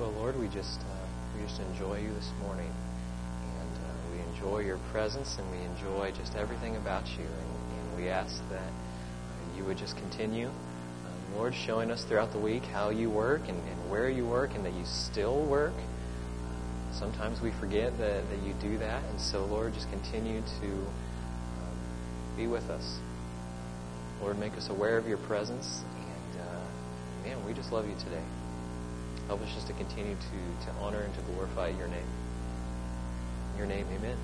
Well, Lord, we just enjoy you this morning, and we enjoy your presence, and we enjoy just everything about you, and we ask that you would just continue, Lord, showing us throughout the week how you work and where you work, and that you still work. Sometimes we forget that you do that, and so, Lord, just continue to be with us. Lord, make us aware of your presence, and man, we just love you today. Help us just to continue to honor and to glorify your name. In your name, amen.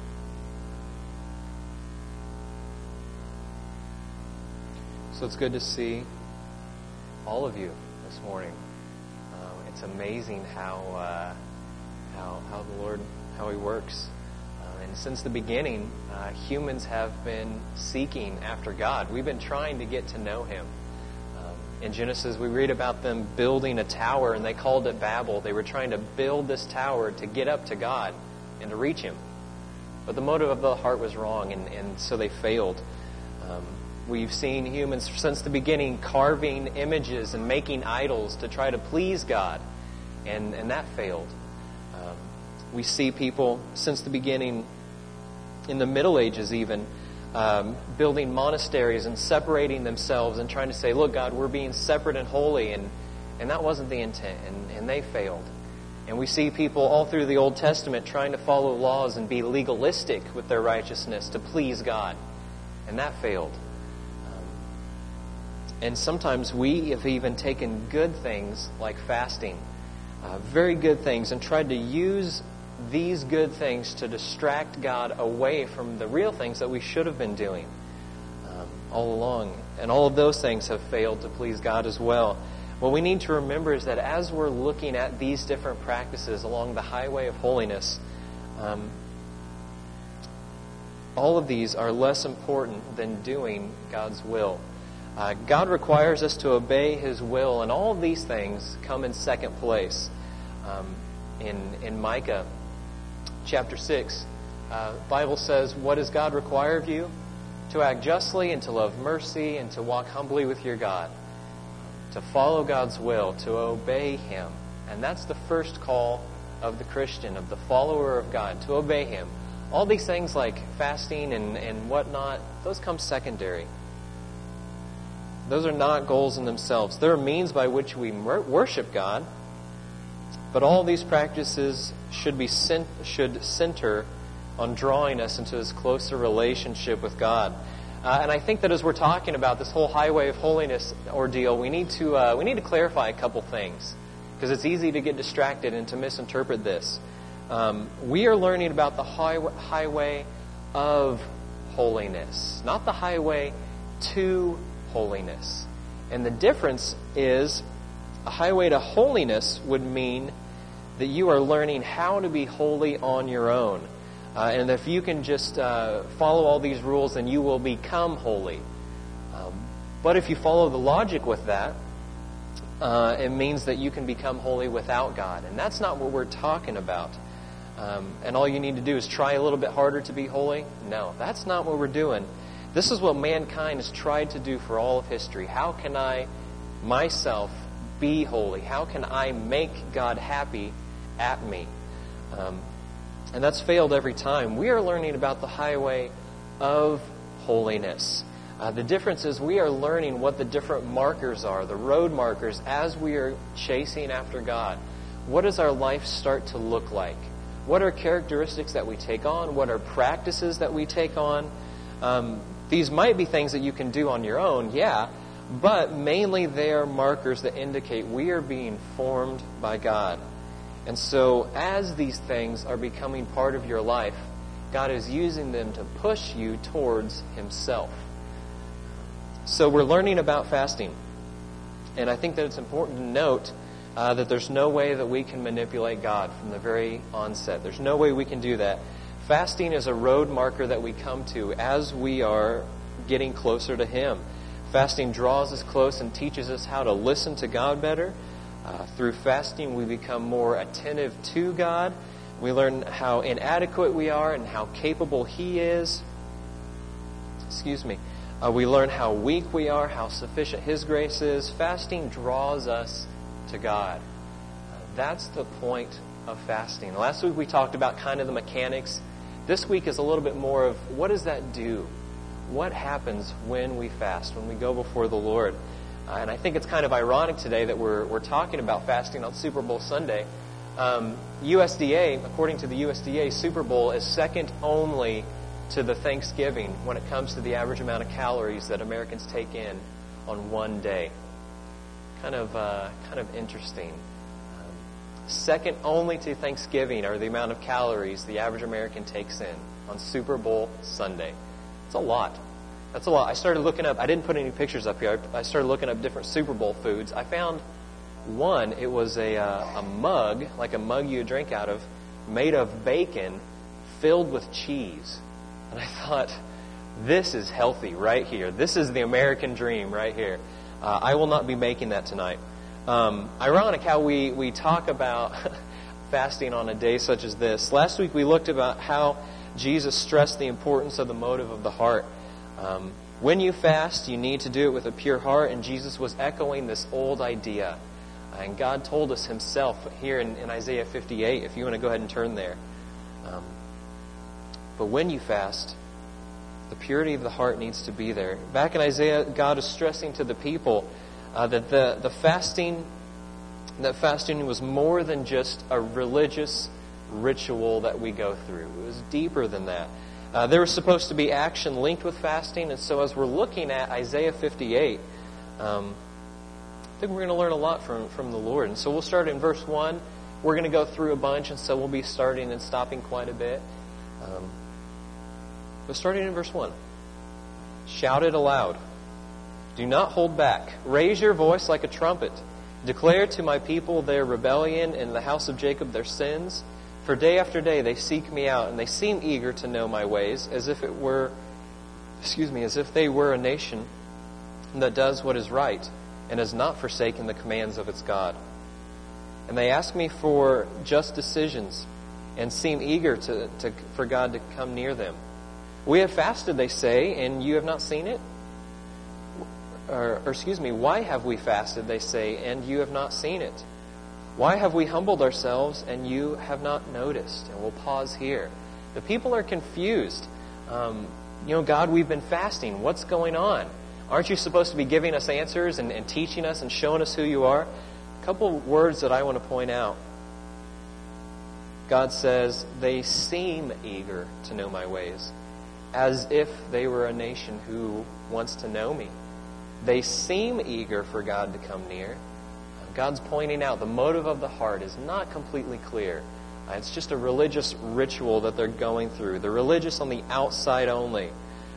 So it's good to see all of you this morning. It's amazing how the Lord, how He works. And since the beginning, humans have been seeking after God. We've been trying to get to know Him. In Genesis, we read about them building a tower, and they called it Babel. They were trying to build this tower to get up to God and to reach Him. But the motive of the heart was wrong, and so they failed. We've seen humans since the beginning carving images and making idols to try to please God, and that failed. We see people since the beginning, in the Middle Ages even, building monasteries and separating themselves and trying to say, look, God, we're being separate and holy, and that wasn't the intent, and they failed. And we see people all through the Old Testament trying to follow laws and be legalistic with their righteousness to please God, and that failed. And sometimes we have even taken good things like fasting, very good things, and tried to use these good things to distract God away from the real things that we should have been doing all along. And all of those things have failed to please God as well. What we need to remember is that as we're looking at these different practices along the highway of holiness, all of these are less important than doing God's will. God requires us to obey His will, and all of these things come in second place. In Micah chapter 6, the Bible says, what does God require of you? To act justly and to love mercy and to walk humbly with your God. To follow God's will, to obey Him. And that's the first call of the Christian, of the follower of God, to obey Him. All these things like fasting and whatnot, those come secondary. Those are not goals in themselves. They're a means by which we worship God. But all these practices should center on drawing us into this closer relationship with God. And I think that as we're talking about this whole highway of holiness ordeal, we need to clarify a couple things, because it's easy to get distracted and to misinterpret this. We are learning about the highway of holiness, not the highway to holiness. And the difference is, a highway to holiness would mean that you are learning how to be holy on your own. And if you can just follow all these rules, then you will become holy. But if you follow the logic with that, it means that you can become holy without God. And that's not what we're talking about. And all you need to do is try a little bit harder to be holy? No, that's not what we're doing. This is what mankind has tried to do for all of history. How can I myself be holy? How can I make God happy at me? And that's failed every time. We are learning about the highway of holiness. The difference is we are learning what the different markers are, the road markers, as we are chasing after God. What does our life start to look like? What are characteristics that we take on? What are practices that we take on? These might be things that you can do on your own, yeah, but mainly they are markers that indicate we are being formed by God. And so as these things are becoming part of your life, God is using them to push you towards Himself. So we're learning about fasting. And I think that it's important to note that there's no way that we can manipulate God from the very onset. There's no way we can do that. Fasting is a road marker that we come to as we are getting closer to Him. Fasting draws us close and teaches us how to listen to God better. Through fasting, we become more attentive to God. We learn how inadequate we are and how capable He is. We learn how weak we are, how sufficient His grace is. Fasting draws us to God. That's the point of fasting. Last week we talked about kind of the mechanics. This week is a little bit more of what does that do? What happens when we fast, when we go before the Lord? And I think it's kind of ironic today that we're talking about fasting on Super Bowl Sunday. USDA, according to the USDA, Super Bowl is second only to the Thanksgiving when it comes to the average amount of calories that Americans take in on one day. Kind of interesting. Second only to Thanksgiving are the amount of calories the average American takes in on Super Bowl Sunday. It's a lot. That's a lot. I started looking up, I didn't put any pictures up here, I started looking up different Super Bowl foods. I found one, it was a mug, like a mug you drink out of, made of bacon filled with cheese. And I thought, this is healthy right here. This is the American dream right here. I will not be making that tonight. Ironic how we talk about fasting on a day such as this. Last week we looked about how Jesus stressed the importance of the motive of the heart. When you fast, you need to do it with a pure heart, and Jesus was echoing this old idea. And God told us Himself here in Isaiah 58, if you want to go ahead and turn there. But when you fast, the purity of the heart needs to be there. Back in Isaiah, God is stressing to the people that the fasting was more than just a religious ritual that we go through. It was deeper than that. There was supposed to be action linked with fasting, and so as we're looking at Isaiah 58, I think we're going to learn a lot from the Lord. And so we'll start in verse 1. We're going to go through a bunch, and so we'll be starting and stopping quite a bit. But starting in verse 1. Shout it aloud. Do not hold back. Raise your voice like a trumpet. Declare to my people their rebellion and the house of Jacob their sins. For day after day they seek me out, and they seem eager to know my ways, as if they were a nation that does what is right and has not forsaken the commands of its God. And they ask me for just decisions and seem eager for God to come near them. We have fasted, they say, and you have not seen it? Why have we fasted, they say, and you have not seen it? Why have we humbled ourselves and you have not noticed? And we'll pause here. The people are confused. God, we've been fasting. What's going on? Aren't you supposed to be giving us answers and teaching us and showing us who you are? A couple words that I want to point out. God says, they seem eager to know my ways, as if they were a nation who wants to know me. They seem eager for God to come near. God's pointing out the motive of the heart is not completely clear. It's just a religious ritual that they're going through. They're religious on the outside only.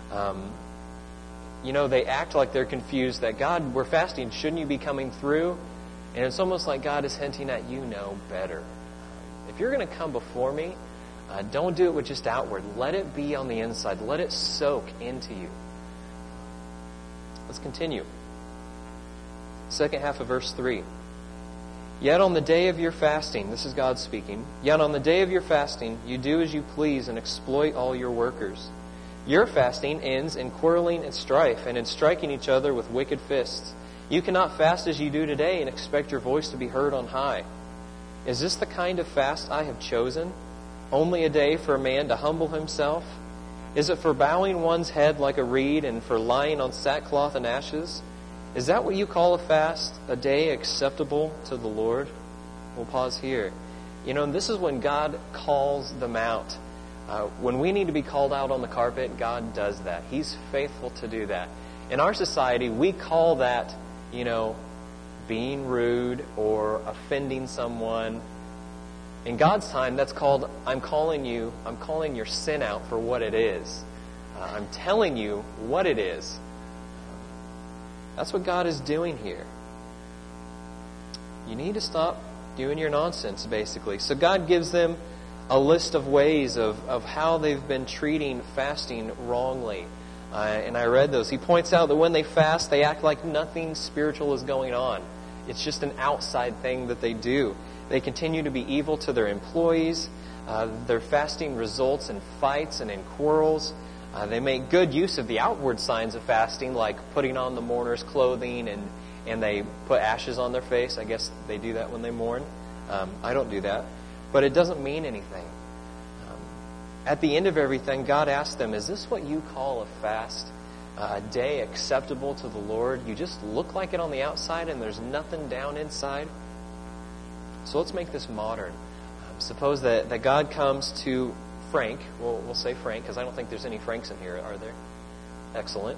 They act like they're confused that, God, we're fasting. Shouldn't you be coming through? And it's almost like God is hinting at, you know better. If you're going to come before me, don't do it with just outward. Let it be on the inside. Let it soak into you. Let's continue. Second half of verse 3. Yet on the day of your fasting, this is God speaking, yet on the day of your fasting, you do as you please and exploit all your workers. Your fasting ends in quarreling and strife and in striking each other with wicked fists. You cannot fast as you do today and expect your voice to be heard on high. Is this the kind of fast I have chosen? Only a day for a man to humble himself? Is it for bowing one's head like a reed and for lying on sackcloth and ashes? Is that what you call a fast, a day acceptable to the Lord? We'll pause here. And this is when God calls them out. When we need to be called out on the carpet, God does that. He's faithful to do that. In our society, we call that, being rude or offending someone. In God's time, that's called, I'm calling your sin out for what it is. I'm telling you what it is. That's what God is doing here. You need to stop doing your nonsense, basically. So God gives them a list of ways of how they've been treating fasting wrongly. And I read those. He points out that when they fast, they act like nothing spiritual is going on. It's just an outside thing that they do. They continue to be evil to their employees. Their fasting results in fights and in quarrels. They make good use of the outward signs of fasting, like putting on the mourner's clothing and they put ashes on their face. I guess they do that when they mourn. I don't do that. But it doesn't mean anything. At the end of everything, God asked them, is this what you call a fast? A day acceptable to the Lord? You just look like it on the outside and there's nothing down inside? So let's make this modern. Suppose that God comes to Frank. We'll say Frank, because I don't think there's any Franks in here, are there? Excellent.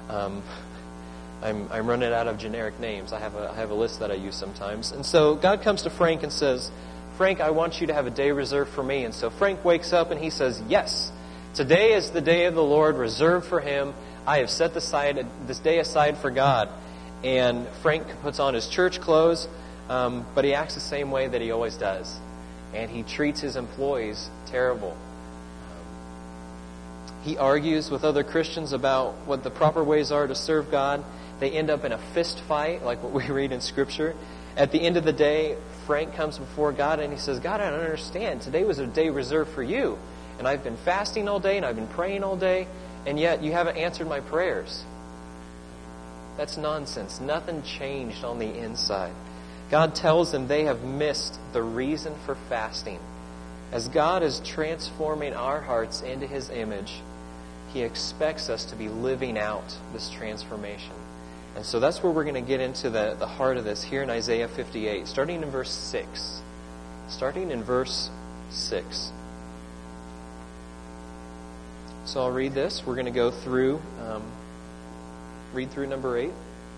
I'm running out of generic names. I have a list that I use sometimes. And so God comes to Frank and says, Frank, I want you to have a day reserved for me. And so Frank wakes up and he says, yes, today is the day of the Lord reserved for Him. I have set this day aside for God. And Frank puts on his church clothes, but he acts the same way that he always does. And he treats his employees terrible. He argues with other Christians about what the proper ways are to serve God. They end up in a fist fight, like what we read in Scripture. At the end of the day, Frank comes before God and he says, God, I don't understand. Today was a day reserved for you. And I've been fasting all day and I've been praying all day, and yet you haven't answered my prayers. That's nonsense. Nothing changed on the inside. God tells them they have missed the reason for fasting. As God is transforming our hearts into His image, He expects us to be living out this transformation. And so that's where we're going to get into the heart of this here in Isaiah 58, starting in verse 6. Starting in verse 6. So I'll read this. We're going to go through, read through number 8.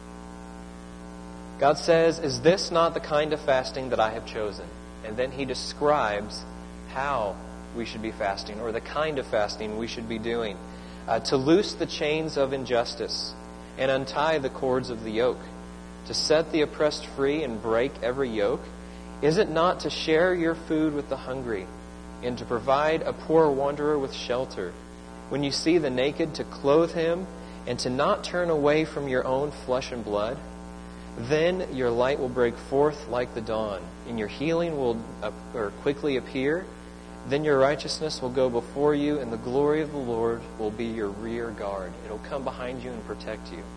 God says, is this not the kind of fasting that I have chosen? And then He describes how we should be fasting, or the kind of fasting we should be doing. To loose the chains of injustice and untie the cords of the yoke, to set the oppressed free and break every yoke. Is it not to share your food with the hungry, and to provide a poor wanderer with shelter? When you see the naked, to clothe him, and to not turn away from your own flesh and blood? Then your light will break forth like the dawn, and your healing will quickly appear. Then your righteousness will go before you, and the glory of the Lord will be your rear guard. It'll come behind you and protect you.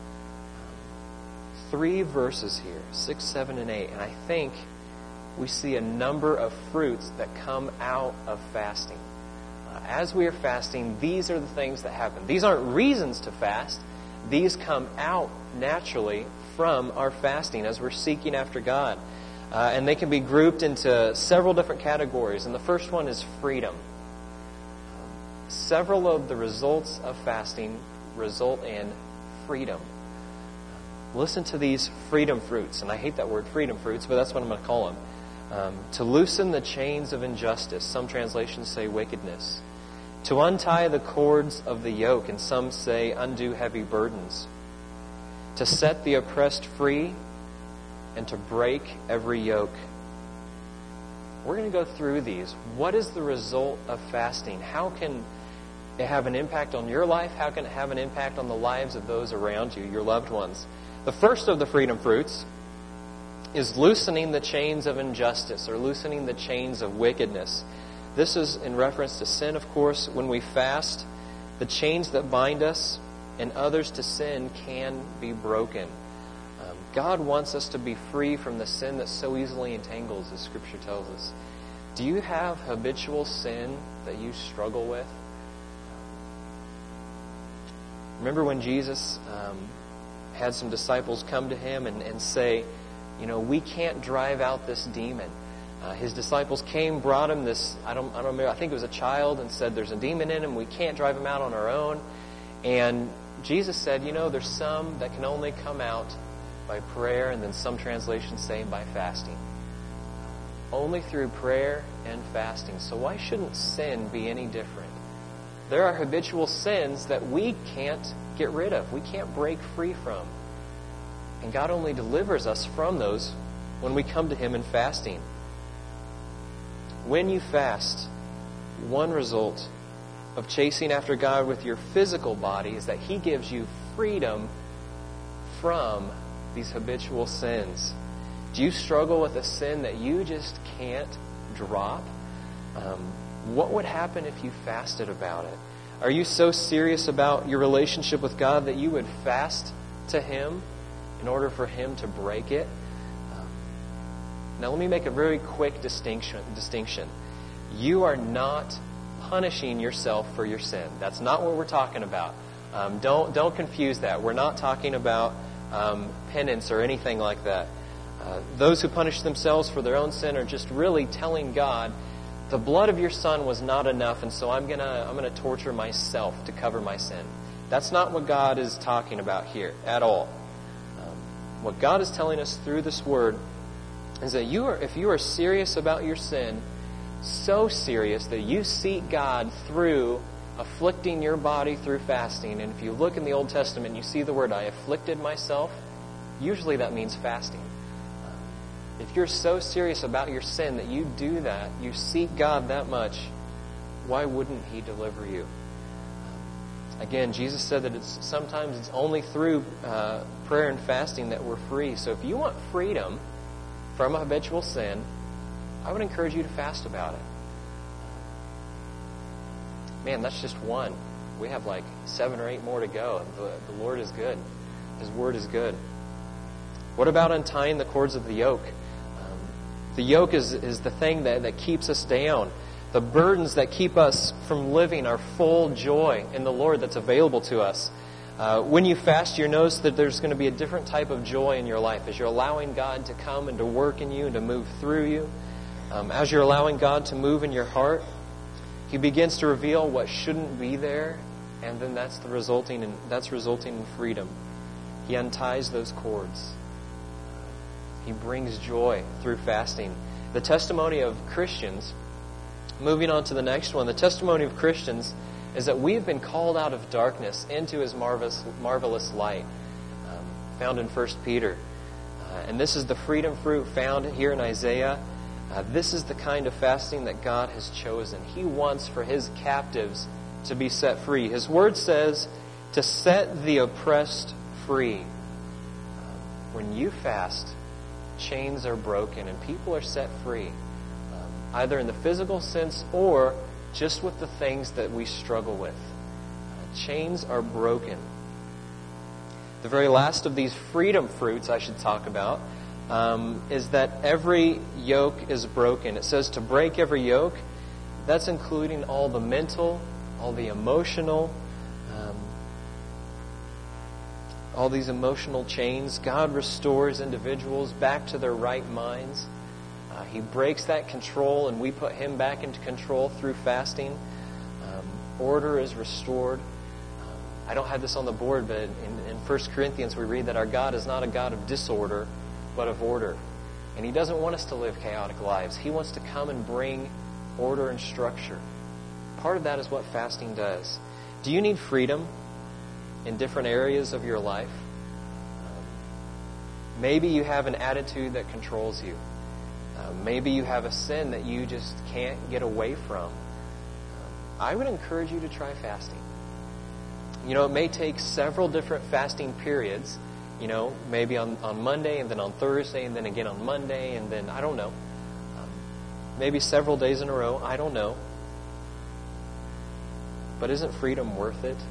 3 verses here, 6, 7, and 8. And I think we see a number of fruits that come out of fasting. As we are fasting, these are the things that happen. These aren't reasons to fast. These come out naturally from our fasting as we're seeking after God. And they can be grouped into several different categories. And the first one is freedom. Several of the results of fasting result in freedom. Listen to these freedom fruits. And I hate that word freedom fruits, but that's what I'm going to call them. To loosen the chains of injustice. Some translations say wickedness. To untie the cords of the yoke. And some say undo heavy burdens. To set the oppressed free, and to break every yoke. We're going to go through these. What is the result of fasting? How can it have an impact on your life? How can it have an impact on the lives of those around you, your loved ones? The first of the freedom fruits is loosening the chains of injustice, or loosening the chains of wickedness. This is in reference to sin, of course. When we fast, the chains that bind us and others to sin can be broken. God wants us to be free from the sin that so easily entangles, as Scripture tells us. Do you have habitual sin that you struggle with? Remember when Jesus had some disciples come to Him and say, we can't drive out this demon. His disciples came, brought Him this, I don't remember, I think it was a child, and said, there's a demon in him, we can't drive him out on our own. And Jesus said, there's some that can only come out by prayer, and then some translations say by fasting. Only through prayer and fasting. So why shouldn't sin be any different? There are habitual sins that we can't get rid of. We can't break free from. And God only delivers us from those when we come to Him in fasting. When you fast, one result of chasing after God with your physical body is that He gives you freedom from these habitual sins. Do you struggle with a sin that you just can't drop? What would happen if you fasted about it? Are you so serious about your relationship with God that you would fast to Him in order for Him to break it? Now let me make a very quick distinction. You are not punishing yourself for your sin. That's not what we're talking about. Don't confuse that. We're not talking about penance or anything like that. Those who punish themselves for their own sin are just really telling God, the blood of your Son was not enough, and so I'm gonna torture myself to cover my sin. That's not what God is talking about here at all. What God is telling us through this word is that if you are serious about your sin, so serious that you seek God through afflicting your body through fasting, and if you look in the Old Testament and you see the word, I afflicted myself, usually that means fasting. If you're so serious about your sin that you do that, you seek God that much, why wouldn't He deliver you? Again, Jesus said that sometimes it's only through prayer and fasting that we're free. So if you want freedom from a habitual sin, I would encourage you to fast about it. Man, that's just one. We have like 7 or 8 more to go. The Lord is good. His Word is good. What about untying the cords of the yoke? The yoke is the thing that keeps us down. The burdens that keep us from living our full joy in the Lord that's available to us. When you fast, you notice that there's going to be a different type of joy in your life as you're allowing God to come and to work in you and to move through you. As you're allowing God to move in your heart, He begins to reveal what shouldn't be there, and then that's resulting in freedom. He unties those cords. He brings joy through fasting. The testimony of Christians, moving on to the next one, the testimony of Christians is that we have been called out of darkness into His marvelous light, found in 1 Peter. And this is the freedom fruit found here in Isaiah. This is the kind of fasting that God has chosen. He wants for His captives to be set free. His Word says to set the oppressed free. When you fast, chains are broken and people are set free, either in the physical sense or just with the things that we struggle with. Chains are broken. The very last of these freedom fruits I should talk about is that every yoke is broken. It says to break every yoke. That's including all the mental, all the emotional, all these emotional chains. God restores individuals back to their right minds. He breaks that control, and we put Him back into control through fasting. Order is restored. I don't have this on the board, but in 1 Corinthians we read that our God is not a God of disorder, but of order. And He doesn't want us to live chaotic lives. He wants to come and bring order and structure. Part of that is what fasting does. Do you need freedom in different areas of your life? Maybe you have an attitude that controls you. Maybe you have a sin that you just can't get away from. I would encourage you to try fasting. You know, it may take several different fasting periods. You know, maybe on Monday, and then on Thursday, and then again on Monday, and then, I don't know. Maybe several days in a row. I don't know. But isn't freedom worth it?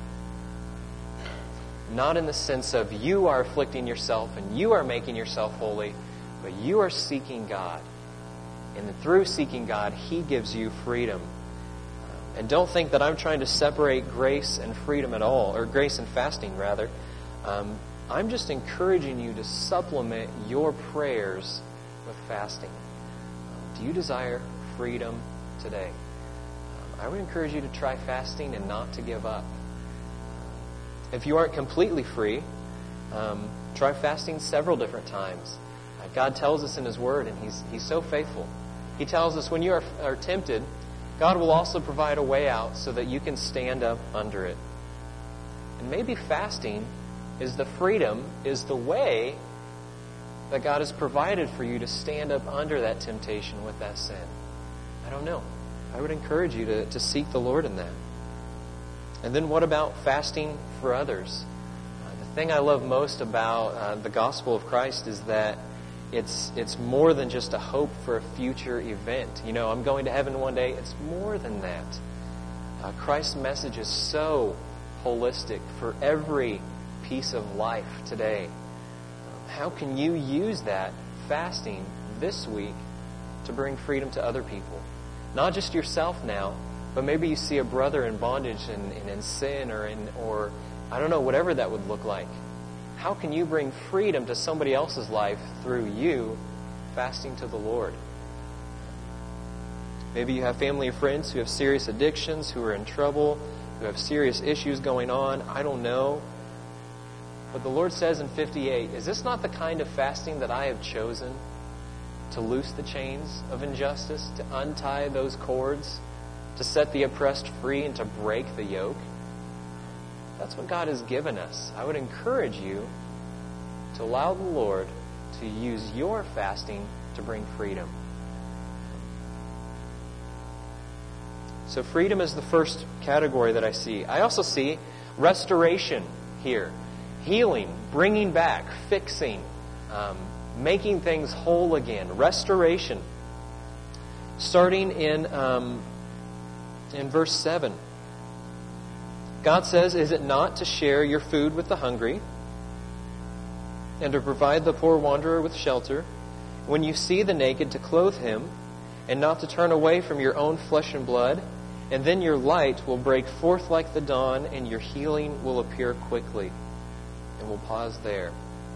Not in the sense of you are afflicting yourself and you are making yourself holy, but you are seeking God. And through seeking God, He gives you freedom. And don't think that I'm trying to separate grace and freedom at all, or grace and fasting, rather. I'm just encouraging you to supplement your prayers with fasting. Do you desire freedom today? I would encourage you to try fasting and not to give up. If you aren't completely free, try fasting several different times. God tells us in His Word, and He's so faithful. He tells us when you are tempted, God will also provide a way out so that you can stand up under it. And maybe fasting is the freedom, is the way that God has provided for you to stand up under that temptation with that sin. I don't know. I would encourage you to seek the Lord in that. And then what about fasting for others? The thing I love most about the gospel of Christ is that it's more than just a hope for a future event. You know, I'm going to heaven one day. It's more than that. Christ's message is so holistic for every piece of life today. How can you use that fasting this week to bring freedom to other people? Not just yourself now, but maybe you see a brother in bondage and in sin or I don't know, whatever that would look like. How can you bring freedom to somebody else's life through you fasting to the Lord? Maybe you have family or friends who have serious addictions, who are in trouble, who have serious issues going on. I don't know. But the Lord says in 58, is this not the kind of fasting that I have chosen? To loose the chains of injustice, to untie those cords, to set the oppressed free, and to break the yoke? That's what God has given us. I would encourage you to allow the Lord to use your fasting to bring freedom. So freedom is the first category that I see. I also see restoration here. Healing, bringing back, fixing, making things whole again. Restoration. Starting in verse 7. God says, "Is it not to share your food with the hungry, and to provide the poor wanderer with shelter? When you see the naked, to clothe him, and not to turn away from your own flesh and blood? And then your light will break forth like the dawn, and your healing will appear quickly." And we'll pause there.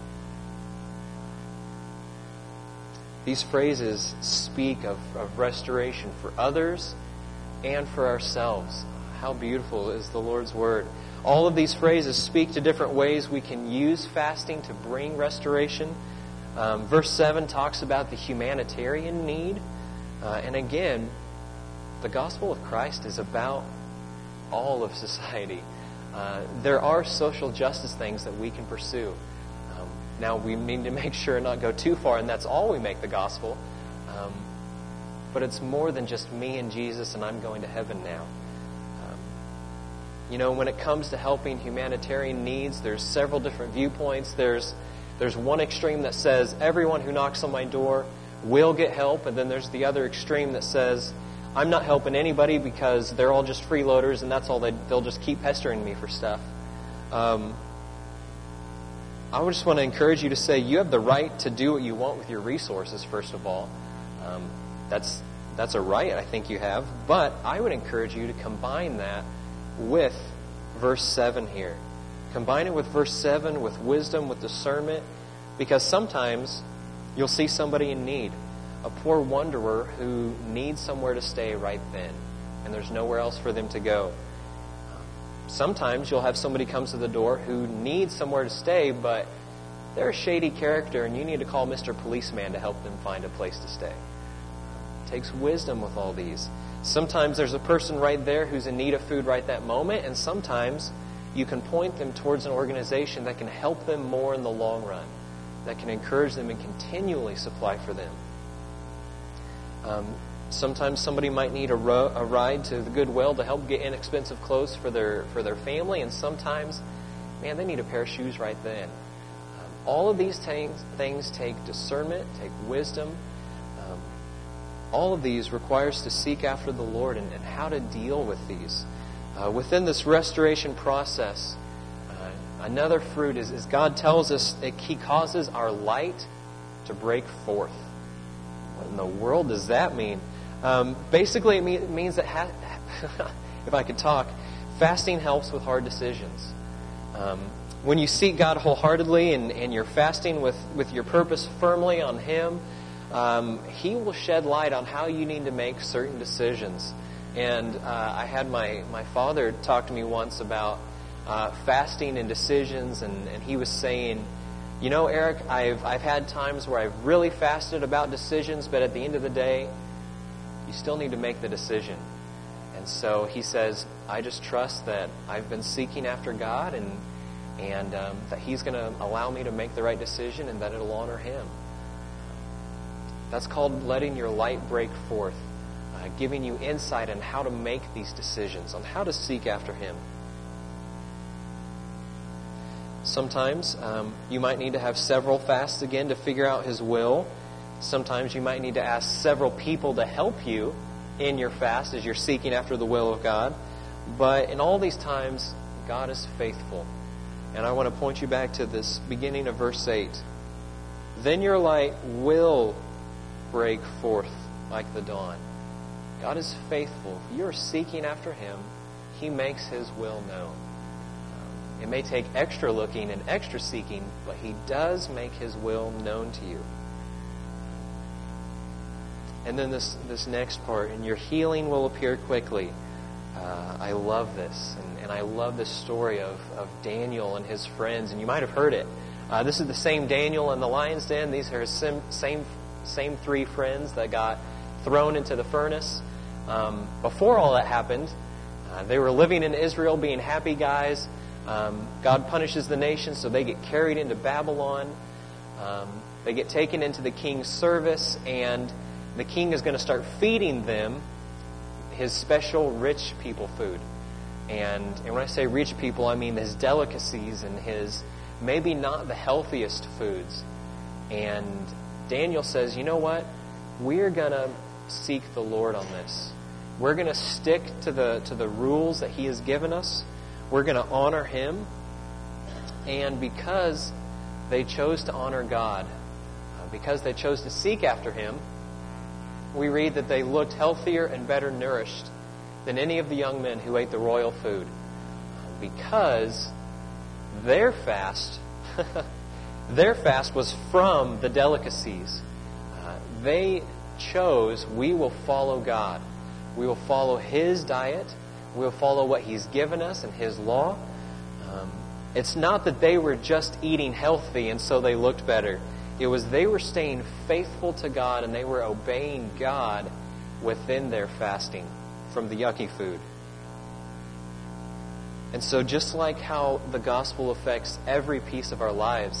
These phrases speak of restoration for others and for ourselves. How beautiful is the Lord's Word. All of these phrases speak to different ways we can use fasting to bring restoration. Verse 7 talks about the humanitarian need. And again, the gospel of Christ is about all of society. There are social justice things that we can pursue. Now, we need to make sure not go too far, and that's all we make the gospel. But it's more than just me and Jesus and I'm going to heaven now. When it comes to helping humanitarian needs, there's several different viewpoints. There's one extreme that says everyone who knocks on my door will get help, and then there's the other extreme that says I'm not helping anybody because they're all just freeloaders and that's all they'll just keep pestering me for stuff. I just want to encourage you to say you have the right to do what you want with your resources, first of all. That's a right I think you have. But I would encourage you to combine that with verse 7 here. Combine it with verse 7 with wisdom, with discernment, because sometimes you'll see somebody in need. A poor wanderer who needs somewhere to stay right then, and there's nowhere else for them to go. Sometimes you'll have somebody comes to the door who needs somewhere to stay, but they're a shady character, and you need to call Mr. Policeman to help them find a place to stay. It takes wisdom with all these. Sometimes there's a person right there who's in need of food right that moment, and sometimes you can point them towards an organization that can help them more in the long run, that can encourage them and continually supply for them. Sometimes somebody might need a ride to the Goodwill to help get inexpensive clothes for their family, and sometimes, they need a pair of shoes right then. All of these things take discernment, take wisdom. All of these requires to seek after the Lord and how to deal with these. Within this restoration process, another fruit is God tells us that He causes our light to break forth. What in the world does that mean? Basically, it means that, if I could talk, fasting helps with hard decisions. When you seek God wholeheartedly and you're fasting with your purpose firmly on Him, He will shed light on how you need to make certain decisions. And I had my father talk to me once about fasting and decisions, and he was saying, Eric, I've had times where I've really fasted about decisions, but at the end of the day, you still need to make the decision. And so he says, I just trust that I've been seeking after God and that He's going to allow me to make the right decision and that it'll honor Him. That's called letting your light break forth, giving you insight on how to make these decisions, on how to seek after Him. Sometimes you might need to have several fasts again to figure out His will. Sometimes you might need to ask several people to help you in your fast as you're seeking after the will of God. But in all these times, God is faithful. And I want to point you back to this beginning of verse 8. then your light will break forth like the dawn. God is faithful. If you're seeking after Him, He makes His will known. It may take extra looking and extra seeking, but He does make His will known to you. And then this next part, and your healing will appear quickly. I love this, and I love this story of Daniel and his friends, and you might have heard it. This is the same Daniel in the lion's den. These are his same three friends that got thrown into the furnace. Before all that happened, they were living in Israel, being happy guys. God punishes the nation, so they get carried into Babylon. They get taken into the king's service, and the king is going to start feeding them his special rich people food. And when I say rich people, I mean his delicacies and his maybe not the healthiest foods. And Daniel says, you know what? We're going to seek the Lord on this. We're going to stick to the rules that He has given us. We're going to honor Him. And because they chose to honor God, because they chose to seek after Him, we read that they looked healthier and better nourished than any of the young men who ate the royal food. Because their fast was from the delicacies. They chose, we will follow God. We will follow His diet. We will follow what He's given us and His law. It's not that they were just eating healthy and so they looked better. It was they were staying faithful to God and they were obeying God within their fasting from the yucky food. And so just like how the gospel affects every piece of our lives,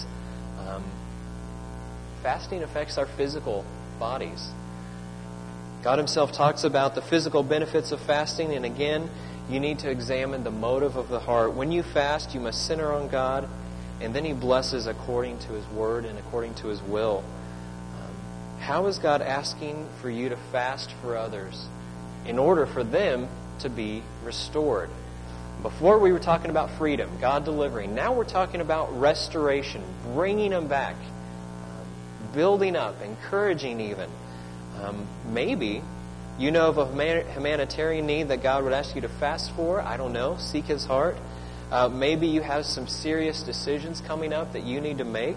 fasting affects our physical bodies. God Himself talks about the physical benefits of fasting, and again, you need to examine the motive of the heart. When you fast, you must center on God, and then He blesses according to His word and according to His will. How is God asking for you to fast for others in order for them to be restored? Before we were talking about freedom, God delivering. Now we're talking about restoration, bringing them back, building up, encouraging even. Maybe you know of a humanitarian need that God would ask you to fast for. I don't know. Seek His heart. Maybe you have some serious decisions coming up that you need to make.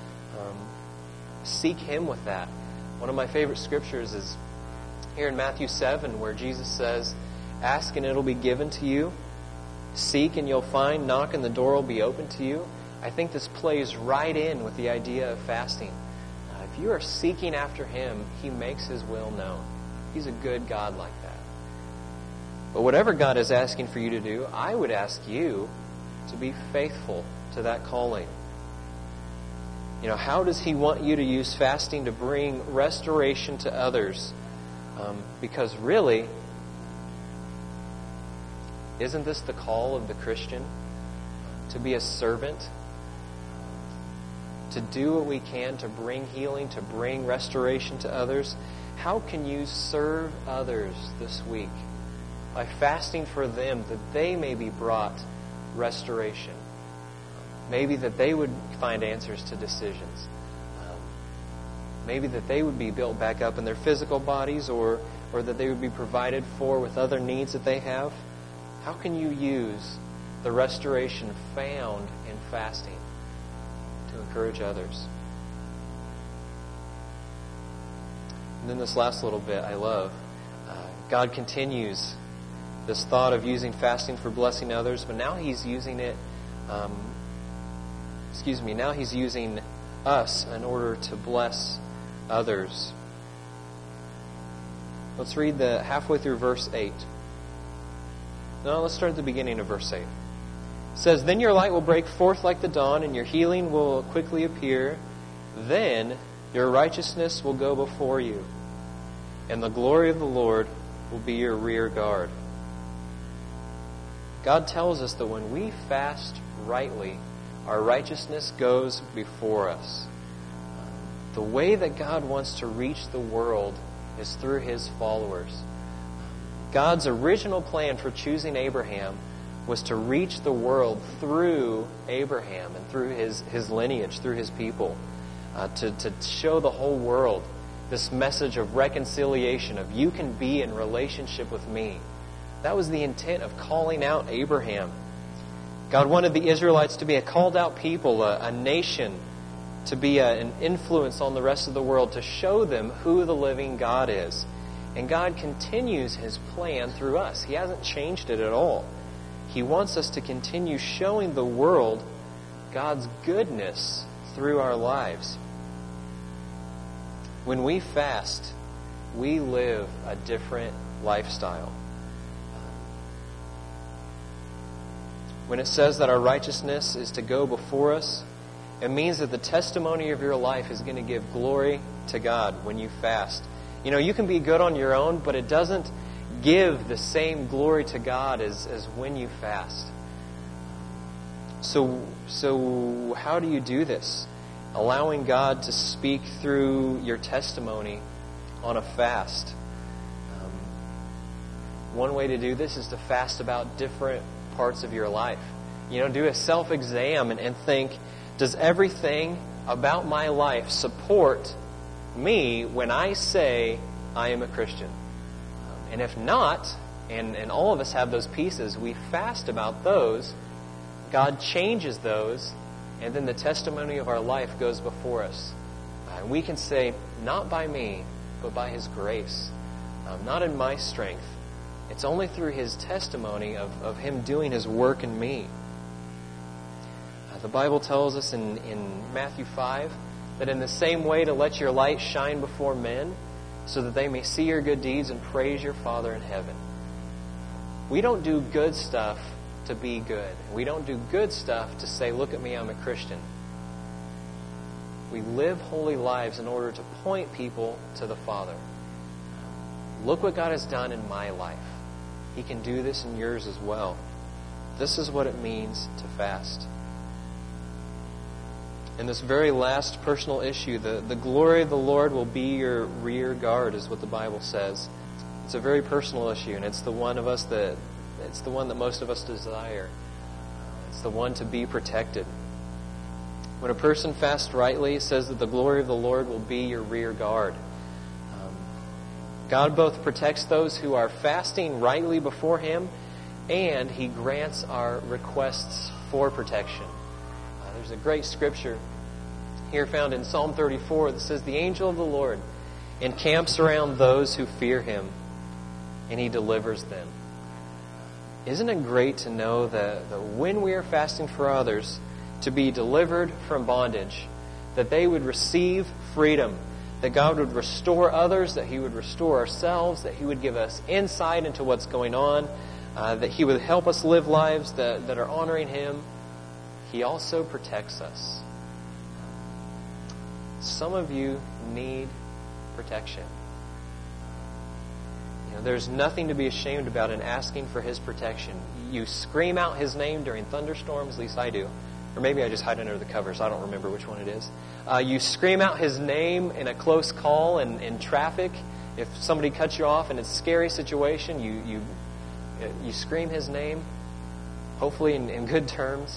Seek Him with that. One of my favorite scriptures is here in Matthew 7, where Jesus says, "Ask and it'll be given to you. Seek and you'll find. Knock and the door will be open to you." I think this plays right in with the idea of fasting. If you are seeking after Him, He makes His will known. He's a good God like that. But whatever God is asking for you to do, I would ask you to be faithful to that calling. You know, how does He want you to use fasting to bring restoration to others? Because really, isn't this the call of the Christian? To be a servant? To do what we can to bring healing, to bring restoration to others? How can you serve others this week? By fasting for them, that they may be brought restoration. Maybe that they would find answers to decisions. Maybe that they would be built back up in their physical bodies, or that they would be provided for with other needs that they have. How can you use the restoration found in fasting to encourage others? And then this last little bit I love. God continues this thought of using fasting for blessing others, but now He's using it, now He's using us in order to bless others. Let's read the halfway through verse 8. No, let's start at the beginning of verse 8. It says, "Then your light will break forth like the dawn, and your healing will quickly appear. Then your righteousness will go before you, and the glory of the Lord will be your rear guard." God tells us that when we fast rightly, our righteousness goes before us. The way that God wants to reach the world is through His followers. God's original plan for choosing Abraham was to reach the world through Abraham and through his lineage, through his people. to show the whole world this message of reconciliation, of you can be in relationship with me. That was the intent of calling out Abraham. God wanted the Israelites to be a called out people, a nation, to be an influence on the rest of the world, to show them who the living God is. And God continues His plan through us. He hasn't changed it at all. He wants us to continue showing the world God's goodness through our lives. When we fast, we live a different lifestyle. When it says that our righteousness is to go before us, it means that the testimony of your life is going to give glory to God when you fast. You know, you can be good on your own, but it doesn't give the same glory to God as when you fast. So how do you do this? Allowing God to speak through your testimony on a fast. One way to do this is to fast about different parts of your life. You know, do a self-exam and think, does everything about my life support me when I say I am a Christian? And if not, and all of us have those pieces, we fast about those, God changes those, and then the testimony of our life goes before us. And we can say, not by me, but by His grace. Not in my strength. It's only through His testimony of Him doing His work in me. The Bible tells us in Matthew 5 that in the same way to let your light shine before men so that they may see your good deeds and praise your Father in heaven. We don't do good stuff to be good. We don't do good stuff to say, look at me, I'm a Christian. We live holy lives in order to point people to the Father. Look what God has done in my life. He can do this in yours as well. This is what it means to fast. In this very last personal issue, the glory of the Lord will be your rear guard, is what the Bible says. It's a very personal issue, and it's the one that most of us desire. It's the one to be protected. When a person fasts rightly, it says that the glory of the Lord will be your rear guard. God both protects those who are fasting rightly before Him, and He grants our requests for protection. There's a great scripture here found in Psalm 34 that says, the angel of the Lord encamps around those who fear Him, and He delivers them. Isn't it great to know that when we are fasting for others to be delivered from bondage, that they would receive freedom, that God would restore others, that He would restore ourselves, that He would give us insight into what's going on, that He would help us live lives that are honoring Him. He also protects us. Some of you need protection. You know, there's nothing to be ashamed about in asking for His protection. You scream out His name during thunderstorms, at least I do. Or maybe I just hide under the covers. I don't remember which one it is. You scream out His name in a close call in traffic. If somebody cuts you off in a scary situation, you scream His name, hopefully in good terms.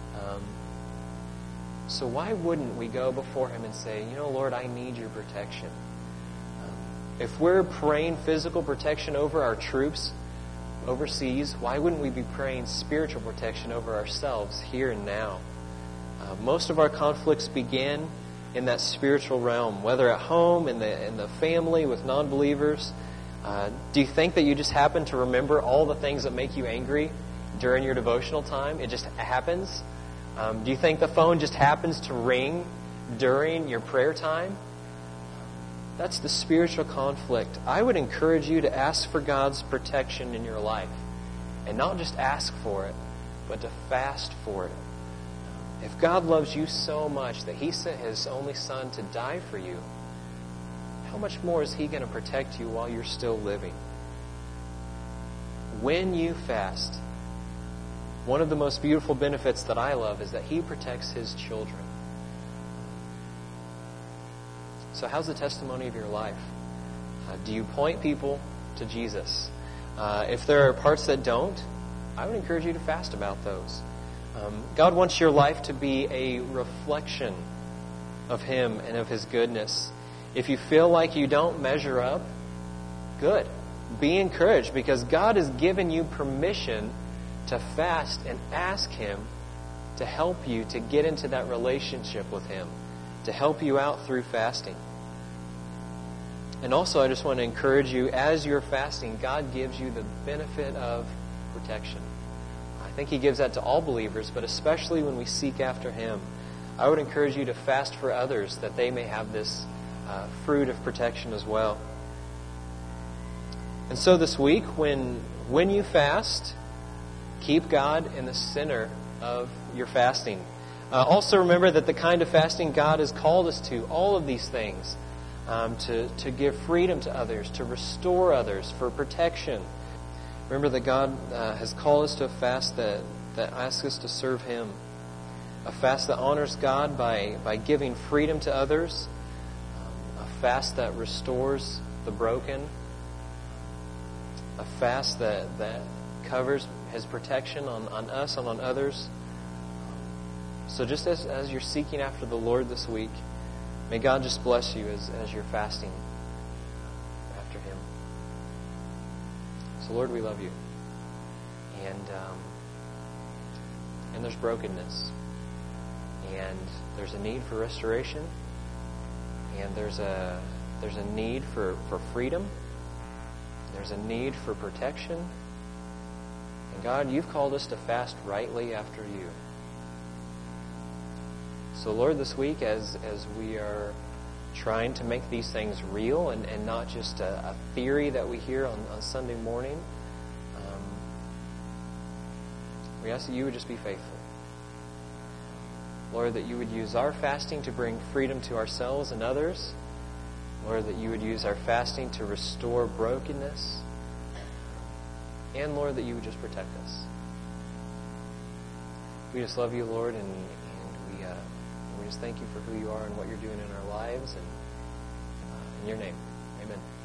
So why wouldn't we go before Him and say, you know, Lord, I need your protection. If we're praying physical protection over our troops overseas, why wouldn't we be praying spiritual protection over ourselves here and now? Most of our conflicts begin in that spiritual realm, whether at home, in the family, with non-believers. Do you think that you just happen to remember all the things that make you angry during your devotional time? It just happens? Do you think the phone just happens to ring during your prayer time? That's the spiritual conflict. I would encourage you to ask for God's protection in your life. And not just ask for it, but to fast for it. If God loves you so much that He sent His only Son to die for you, how much more is He going to protect you while you're still living? When you fast, one of the most beautiful benefits that I love is that He protects His children. So how's the testimony of your life? Do you point people to Jesus? If there are parts that don't, I would encourage you to fast about those. God wants your life to be a reflection of Him and of His goodness. If you feel like you don't measure up, good. Be encouraged, because God has given you permission to fast and ask Him to help you to get into that relationship with Him, to help you out through fasting. And also, I just want to encourage you, as you're fasting, God gives you the benefit of protection. I think He gives that to all believers, but especially when we seek after Him. I would encourage you to fast for others, that they may have this fruit of protection as well. And so this week, when you fast, keep God in the center of your fasting. Also remember that the kind of fasting God has called us to, all of these things, to give freedom to others, to restore others, for protection. Remember that God has called us to a fast that asks us to serve Him. A fast that honors God by giving freedom to others. A fast that restores the broken. A fast that covers His protection on us and on others. So just as you're seeking after the Lord this week, may God just bless you as you're fasting after Him. So Lord, we love You. And there's brokenness. And there's a need for restoration. And there's a need for freedom. There's a need for protection. And God, You've called us to fast rightly after You. So Lord, this week, as we are trying to make these things real and not just a theory that we hear on Sunday morning, we ask that You would just be faithful. Lord, that You would use our fasting to bring freedom to ourselves and others. Lord, that You would use our fasting to restore brokenness. And Lord, that You would just protect us. We just love You, Lord, and we just thank You for who You are and what You're doing in our lives. And in Your name, amen.